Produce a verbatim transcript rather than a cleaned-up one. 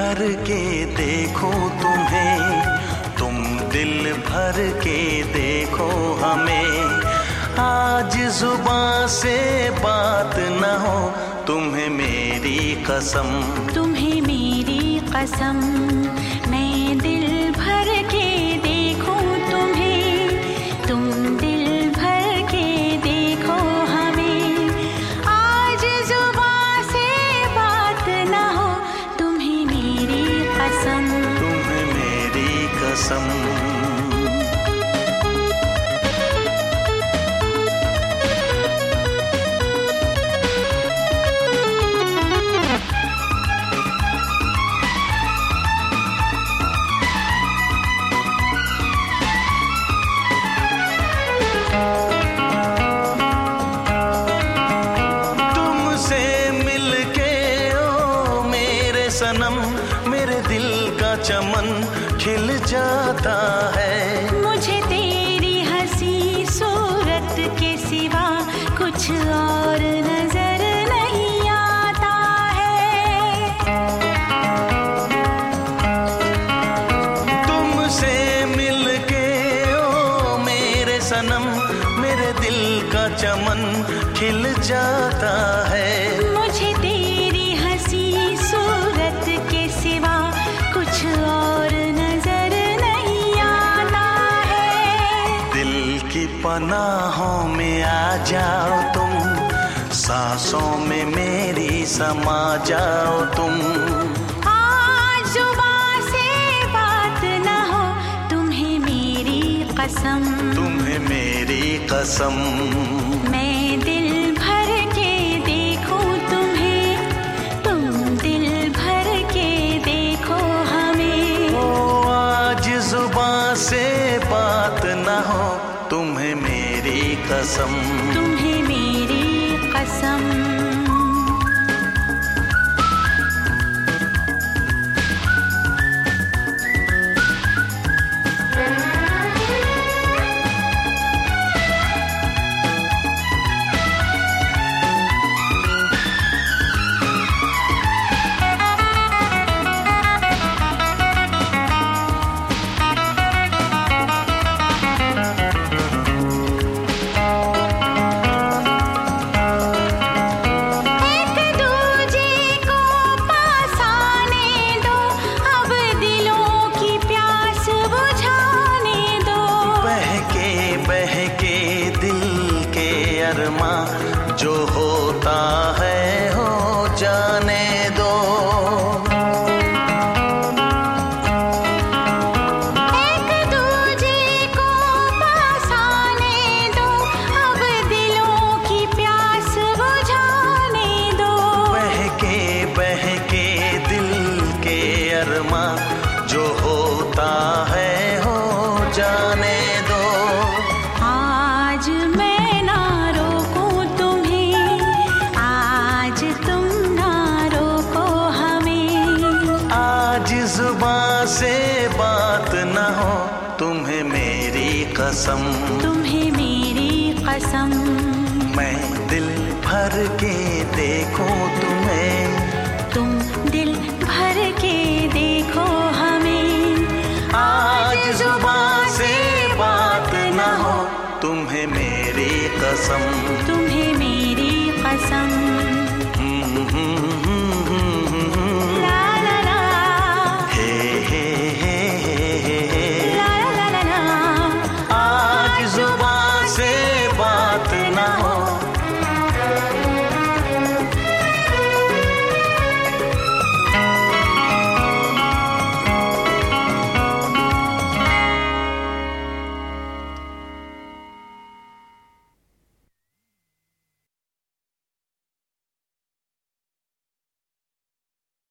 भर के देखो तुम्हें, तुम दिल भर के देखो हमें। आज जुबां से बात न हो, तुम्हें मेरी कसम, तुम्हें मेरी कसम। मैं दिल भर के देखूं तुम्हें, तुम दिल भर के देखो हमें। आज जुबां से बात न हो, तुम्हें मेरी कसम, तुम्हें मेरी कसम। सनम मेरे दिल का चमन खिल जाता है। मुझे तेरी हंसी सूरत के सिवा कुछ और नजर नहीं आता है। तुमसे मिलके ओ मेरे सनम मेरे दिल का चमन खिल जाता है। मुझे तेरी हंसी सूरत के सिवा कुछ और नजर नहीं आता है। दिल की पनाहों में आ जाओ तुम, सांसों में मेरी समा जाओ तुम। आज जुबां से बात न हो, तुम्हें मेरी कसम, तुम्हें मेरी कसम। मैं दिल भर के देखूं तुम्हें, तुम दिल भर के देखो हमें। ओ आज जुबां से बात न हो, तुम्हें मेरी कसम, तुम्हें मेरी कसम। जो होता है हो जाने दो। एक दूजे को पास आने दो, अब दिलों की प्यास बुझाने दो। बहके बहके दिल के अरमा जो होता है हो जाने दो। आज मैं ना रोकूं तुम्हें, आज तुम ना रोको हमें। आज जुबां से बात न हो, तुम्हें मेरी कसम, तुम्हें मेरी कसम। मैं दिल भर के देखूं तुम्हें, तुम दिल भर के देखो हमें। आज जुबां से बात न हो, तुम्हें मेरी कसम, तुम्हें मेरी कसम। हम्म हम्म